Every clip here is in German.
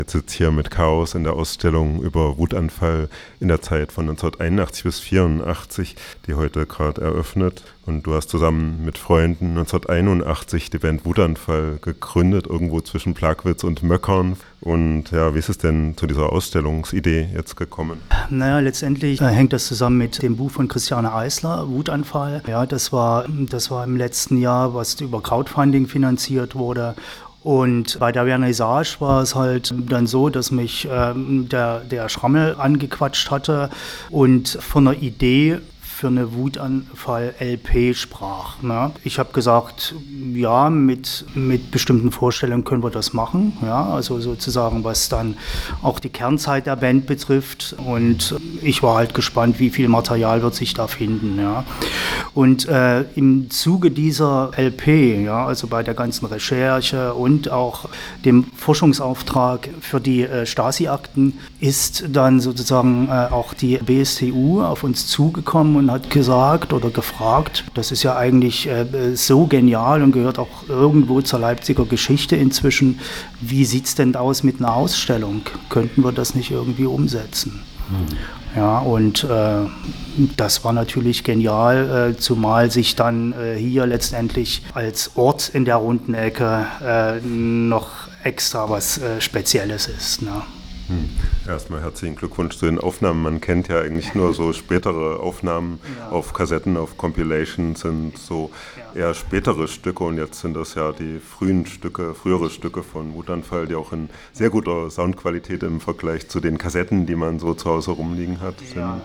Jetzt sitzt hier mit Chaos in der Ausstellung über Wutanfall in der Zeit von 1981 bis 1984, die heute gerade eröffnet. Und du hast zusammen mit Freunden 1981 die Band Wutanfall gegründet, irgendwo zwischen Plagwitz und Möckern. Und ja, wie ist es denn zu dieser Ausstellungsidee jetzt gekommen? Naja, letztendlich hängt das zusammen mit dem Buch von Christiane Eisler, Wutanfall. Ja, das war im letzten Jahr, was über Crowdfunding finanziert wurde. Und bei der Vernissage war es halt dann so, dass mich der Schrammel angequatscht hatte und von einer Idee für eine Wutanfall-LP sprach. Ne? Ich habe gesagt, ja, mit bestimmten Vorstellungen können wir das machen. Ja? Also sozusagen, was dann auch die Kernzeit der Band betrifft. Und ich war halt gespannt, wie viel Material wird sich da finden. Ja? Und im Zuge dieser LP, ja, also bei der ganzen Recherche und auch dem Forschungsauftrag für die Stasi-Akten, ist dann sozusagen auch die BSTU auf uns zugekommen und hat gesagt oder gefragt, das ist ja eigentlich so genial und gehört auch irgendwo zur Leipziger Geschichte inzwischen, wie sieht es denn aus mit einer Ausstellung? Könnten wir das nicht irgendwie umsetzen? Ja, und das war natürlich genial, zumal sich dann hier letztendlich als Ort in der runden Ecke noch extra was Spezielles ist. Ne? Erstmal herzlichen Glückwunsch zu den Aufnahmen. Man kennt ja eigentlich nur so spätere Aufnahmen auf Kassetten, auf Compilations, sind so eher spätere Stücke und jetzt sind das ja die frühere Stücke von Wutanfall, die auch in sehr guter Soundqualität im Vergleich zu den Kassetten, die man so zu Hause rumliegen hat, sind.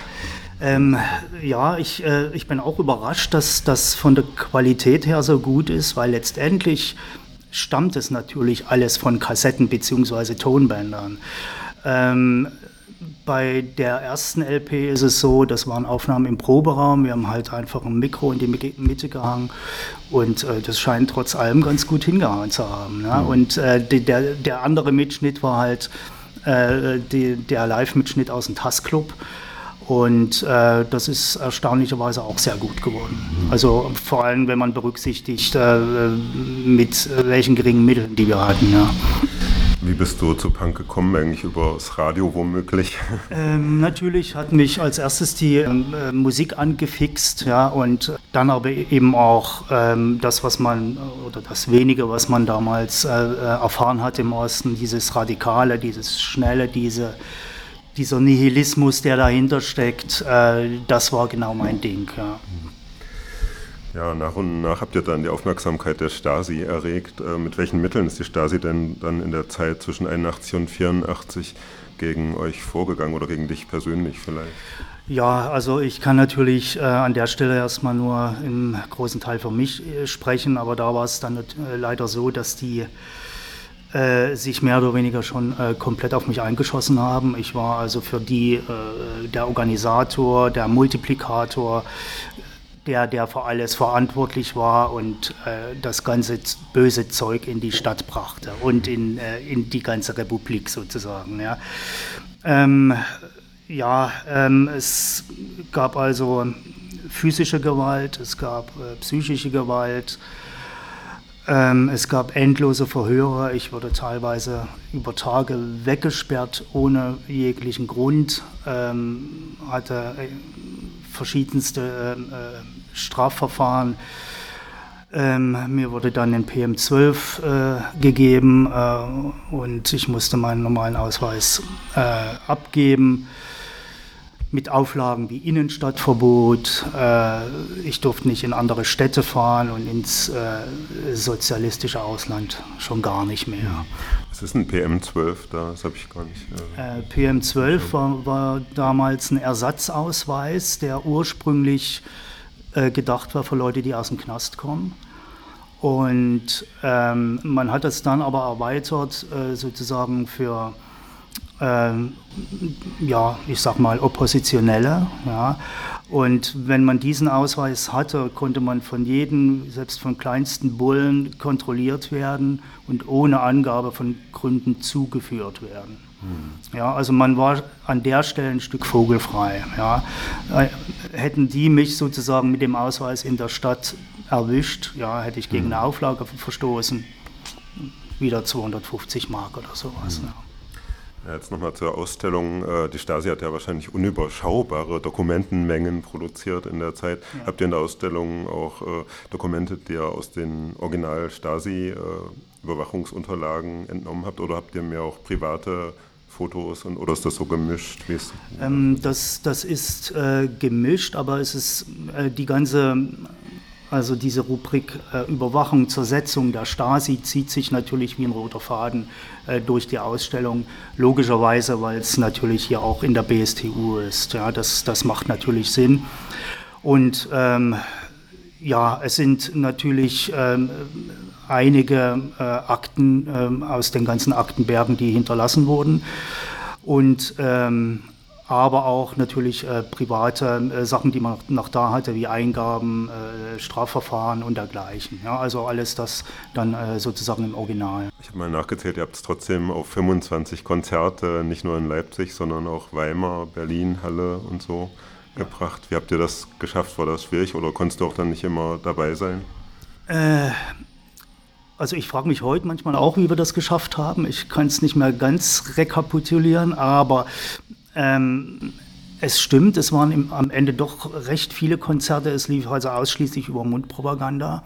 Ich bin auch überrascht, dass das von der Qualität her so gut ist, weil letztendlich stammt es natürlich alles von Kassetten bzw. Tonbändern. Bei der ersten LP ist es so, das waren Aufnahmen im Proberaum, wir haben halt einfach ein Mikro in die Mitte gehangen und das scheint trotz allem ganz gut hingehauen zu haben. Ne? Und der andere Mitschnitt war halt der Live-Mitschnitt aus dem TAS-Club. Und das ist erstaunlicherweise auch sehr gut geworden. Also vor allem, wenn man berücksichtigt, mit welchen geringen Mitteln, die wir hatten. Ja. Wie bist du zu Punk gekommen, eigentlich über das Radio womöglich? Natürlich hat mich als erstes die Musik angefixt, ja, und dann aber eben auch das Wenige, was man damals erfahren hat im Osten, dieses Radikale, dieses Schnelle, dieser Nihilismus, der dahinter steckt, das war genau mein Ding. Ja. Ja, nach und nach habt ihr dann die Aufmerksamkeit der Stasi erregt. Mit welchen Mitteln ist die Stasi denn dann in der Zeit zwischen 81 und 84 gegen euch vorgegangen oder gegen dich persönlich vielleicht? Ja, also ich kann natürlich an der Stelle erstmal nur im großen Teil für mich sprechen, aber da war es dann leider so, dass die sich mehr oder weniger schon komplett auf mich eingeschossen haben. Ich war also für die der Organisator, der Multiplikator, der für alles verantwortlich war und das ganze böse Zeug in die Stadt brachte und in die ganze Republik sozusagen. Ja. Es gab also physische Gewalt, es gab psychische Gewalt, es gab endlose Verhöre. Ich wurde teilweise über Tage weggesperrt ohne jeglichen Grund, hatte verschiedenste Strafverfahren. Mir wurde dann ein PM12 gegeben und ich musste meinen normalen Ausweis abgeben. Mit Auflagen wie Innenstadtverbot, ich durfte nicht in andere Städte fahren und ins sozialistische Ausland schon gar nicht mehr. Was ist ein PM12 da? Das habe ich gar nicht. PM12 war damals ein Ersatzausweis, der ursprünglich gedacht war für Leute, die aus dem Knast kommen. Und man hat das dann aber erweitert sozusagen für ich sag mal Oppositionelle, ja. Und wenn man diesen Ausweis hatte, konnte man von jedem, selbst von kleinsten Bullen, kontrolliert werden und ohne Angabe von Gründen zugeführt werden. Ja, also man war an der Stelle ein Stück vogelfrei. Ja. Hätten die mich sozusagen mit dem Ausweis in der Stadt erwischt, ja, hätte ich gegen eine Auflage verstoßen. wieder 250 Mark oder sowas. Ja. Ja, jetzt nochmal zur Ausstellung. Die Stasi hat ja wahrscheinlich unüberschaubare Dokumentenmengen produziert in der Zeit. Ja. Habt ihr in der Ausstellung auch Dokumente, die ihr aus den Original-Stasi-Überwachungsunterlagen entnommen habt, oder habt ihr mehr auch private Fotos oder ist das so gemischt? Das ist gemischt, aber es ist diese Rubrik Überwachung zur Setzung der Stasi zieht sich natürlich wie ein roter Faden durch die Ausstellung, logischerweise, weil es natürlich hier auch in der BSTU ist. Ja, das macht natürlich Sinn. Und es sind natürlich einige Akten aus den ganzen Aktenbergen, die hinterlassen wurden. Und aber auch natürlich private Sachen, die man noch da hatte, wie Eingaben, Strafverfahren und dergleichen. Ja, also alles das dann sozusagen im Original. Ich habe mal nachgezählt, ihr habt es trotzdem auf 25 Konzerte, nicht nur in Leipzig, sondern auch Weimar, Berlin, Halle und so gebracht. Wie habt ihr das geschafft? War das schwierig oder konntest du auch dann nicht immer dabei sein? Also ich frage mich heute manchmal auch, wie wir das geschafft haben. Ich kann es nicht mehr ganz rekapitulieren, aber es stimmt, es waren am Ende doch recht viele Konzerte. Es lief also ausschließlich über Mundpropaganda.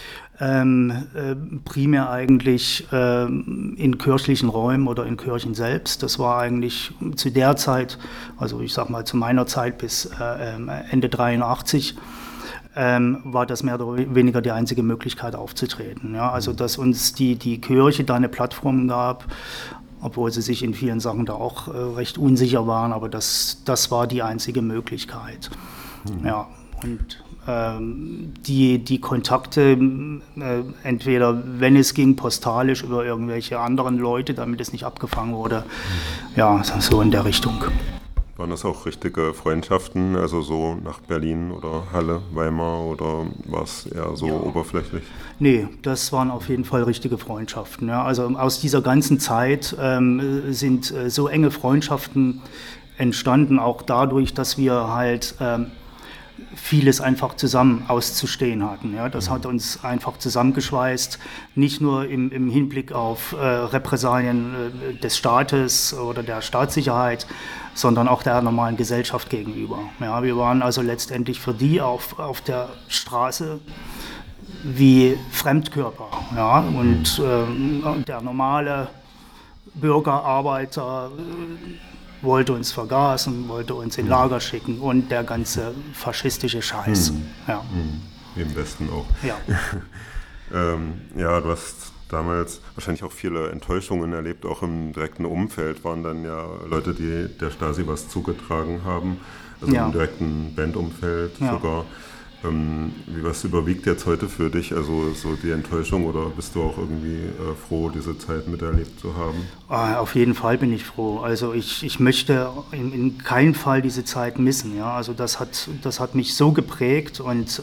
Primär eigentlich in kirchlichen Räumen oder in Kirchen selbst. Das war eigentlich zu der Zeit, also ich sag mal zu meiner Zeit bis Ende 83, war das mehr oder weniger die einzige Möglichkeit aufzutreten. Ja, also dass uns die Kirche da eine Plattform gab, obwohl sie sich in vielen Sachen da auch recht unsicher waren, aber das war die einzige Möglichkeit. Ja, und die Kontakte, entweder, wenn es ging, postalisch über irgendwelche anderen Leute, damit es nicht abgefangen wurde, ja, so in der Richtung. Waren das auch richtige Freundschaften, also so nach Berlin oder Halle, Weimar, oder war es eher so oberflächlich? Nee, das waren auf jeden Fall richtige Freundschaften. Ja. Also aus dieser ganzen Zeit sind so enge Freundschaften entstanden, auch dadurch, dass wir halt vieles einfach zusammen auszustehen hatten. Ja. Das hat uns einfach zusammengeschweißt, nicht nur im Hinblick auf Repressalien des Staates oder der Staatssicherheit, sondern auch der normalen Gesellschaft gegenüber. Ja, wir waren also letztendlich für die auf der Straße wie Fremdkörper. Ja, und der normale Bürger, Arbeiter wollte uns vergasen, wollte uns in Lager schicken und der ganze faschistische Scheiß. Ja. Im Westen auch. Ja. Ja, du hast damals wahrscheinlich auch viele Enttäuschungen erlebt, auch im direkten Umfeld waren dann ja Leute, die der Stasi was zugetragen haben, also im direkten Bandumfeld sogar. Was überwiegt jetzt heute für dich, also so die Enttäuschung, oder bist du auch irgendwie froh, diese Zeit miterlebt zu haben? Auf jeden Fall bin ich froh. Also ich möchte in keinem Fall diese Zeit missen. Ja? Also das hat mich so geprägt und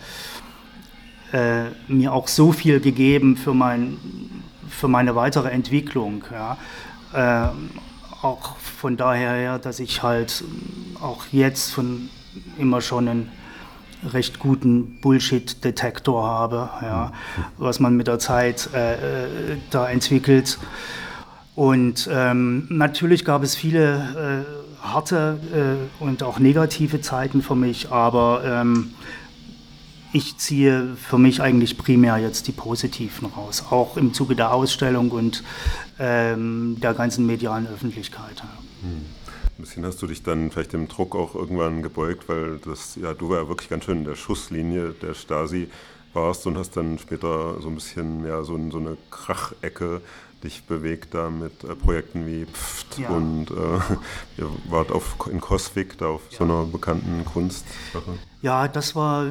mir auch so viel gegeben für meine weitere Entwicklung. Ja? Auch von daher her, dass ich halt auch jetzt immer schon einen recht guten Bullshit-Detektor habe, ja, was man mit der Zeit da entwickelt. Und natürlich gab es viele harte und auch negative Zeiten für mich, aber ich ziehe für mich eigentlich primär jetzt die positiven raus, auch im Zuge der Ausstellung und der ganzen medialen Öffentlichkeit. Ein bisschen hast du dich dann vielleicht dem Druck auch irgendwann gebeugt, weil du war ja wirklich ganz schön in der Schusslinie der Stasi warst und hast dann später so ein bisschen mehr so in so eine Krachecke dich bewegt da mit Projekten wie Pft und ihr wart in Coswig, da auf so einer bekannten Kunstsache. Ja, das war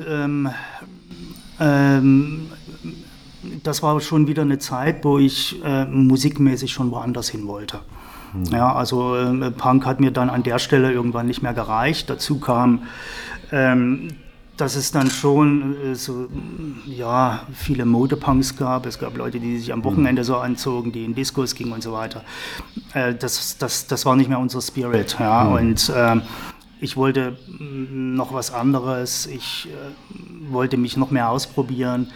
schon wieder eine Zeit, wo ich musikmäßig schon woanders hin wollte. Ja, also Punk hat mir dann an der Stelle irgendwann nicht mehr gereicht. Dazu kam, dass es dann schon viele Modepunks gab. Es gab Leute, die sich am Wochenende so anzogen, die in Diskos gingen und so weiter. Das war nicht mehr unser Spirit. Ja? Und ich wollte noch was anderes. Ich wollte mich noch mehr ausprobieren.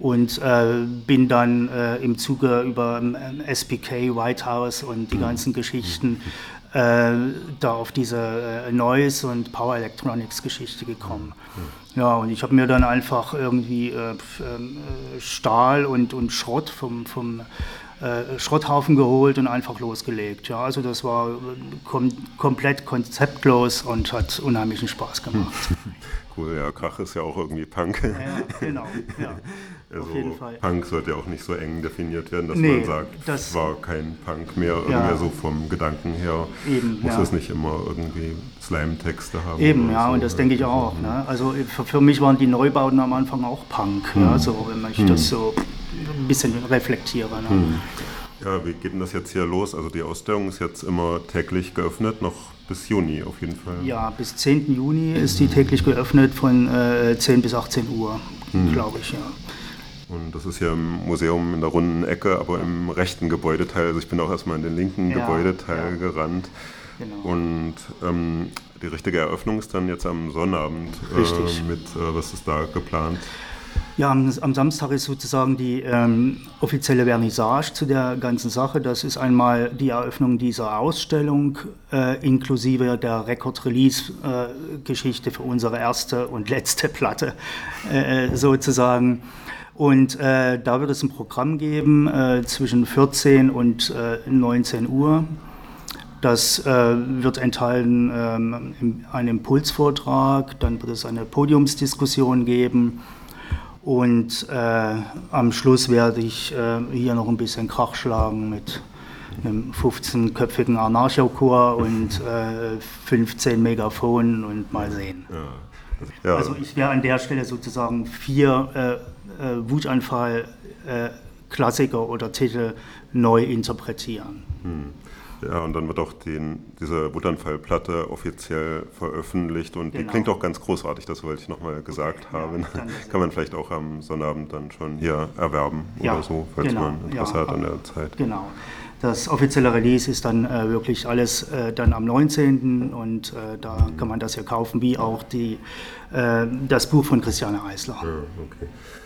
und bin dann im Zuge über SPK, White House und die ganzen Geschichten da auf diese Noise und Power Electronics Geschichte gekommen. Ja, und ich habe mir dann einfach irgendwie Stahl und Schrott vom Schrotthaufen geholt und einfach losgelegt. Ja, also das war komplett konzeptlos und hat unheimlichen Spaß gemacht. Cool, ja, Krach ist ja auch irgendwie Punk. Ja, genau, ja. Also auf jeden Fall. Punk sollte ja auch nicht so eng definiert werden, dass Nee, man sagt, das war kein Punk mehr, Ja. irgendwie so vom Gedanken her. Eben, muss ja. es nicht immer irgendwie Slam-Texte haben. Eben, oder ja, so. und das denke ich auch. Ne? Also für mich waren die Neubauten am Anfang auch Punk, ja, so, wenn ich das so ein bisschen reflektiere. Ne? Ja, wie geht denn das jetzt hier los? Also die Ausstellung ist jetzt immer täglich geöffnet, noch bis Juni auf jeden Fall. Ja, bis 10. Juni ist die täglich geöffnet von 10 bis 18 Uhr, glaube ich, ja. Und das ist hier im Museum in der runden Ecke, aber im rechten Gebäudeteil. Also ich bin auch erstmal in den linken Ja, Gebäudeteil ja. gerannt. Genau. Und die richtige Eröffnung ist dann jetzt am Sonnabend. Richtig. Was ist da geplant? Ja, am Samstag ist sozusagen die offizielle Vernissage zu der ganzen Sache. Das ist einmal die Eröffnung dieser Ausstellung inklusive der Record-Release-Geschichte für unsere erste und letzte Platte sozusagen. Und da wird es ein Programm geben zwischen 14 und 19 Uhr. Das wird enthalten einen Impulsvortrag, dann wird es eine Podiumsdiskussion geben. Und am Schluss werde ich hier noch ein bisschen Krach schlagen mit einem 15-köpfigen Anarcho-Chor und 15 Megafonen und mal sehen. Ja. Also ich werde an der Stelle sozusagen 4 Wutanfall-Klassiker oder Titel neu interpretieren. Ja, und dann wird auch diese Wutanfall-Platte offiziell veröffentlicht und die Genau. klingt auch ganz großartig, das wollte ich nochmal gesagt haben. danke sehr. Kann man vielleicht auch am Sonnabend dann schon hier erwerben Ja, oder so, falls genau, man Interesse hat an der Zeit. Genau. Das offizielle Release ist dann wirklich alles dann am 19. und da kann man das ja kaufen, wie auch das Buch von Christiane Eisler. Ja, okay.